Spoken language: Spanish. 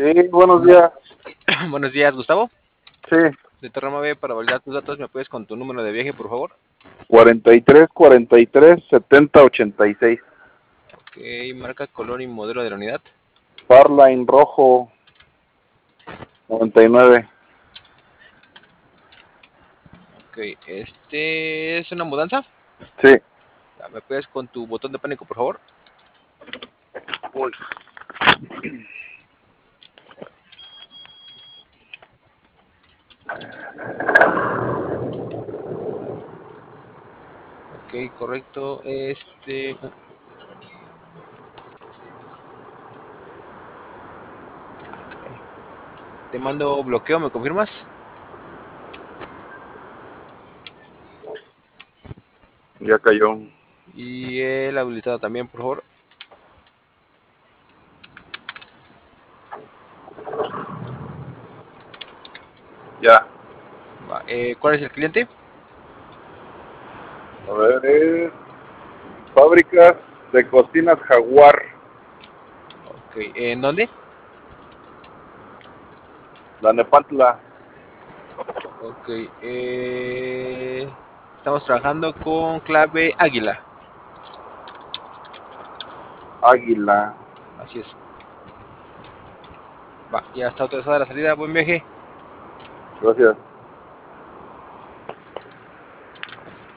Sí, buenos días. Buenos días, Gustavo. Sí, De Torrema B, para validar tus datos, ¿me puedes con tu número de viaje, por favor? 43 70 86. Ok, marca, color y modelo de la unidad. Farline rojo 99. Ok, este es una mudanza. Sí. Ya, ¿me puedes con tu botón de pánico, por favor? Uy. Ok, correcto. Te mando bloqueo, ¿me confirmas? Ya cayó. Y el habilitado también, por favor. Ya. Va, ¿cuál es el cliente? A ver, es fábricas de cocinas Jaguar. Ok, ¿en dónde? La Nepantla. Ok, estamos trabajando con clave Águila. Águila. Así es. Va, ya está autorizada la salida. Buen viaje. Gracias.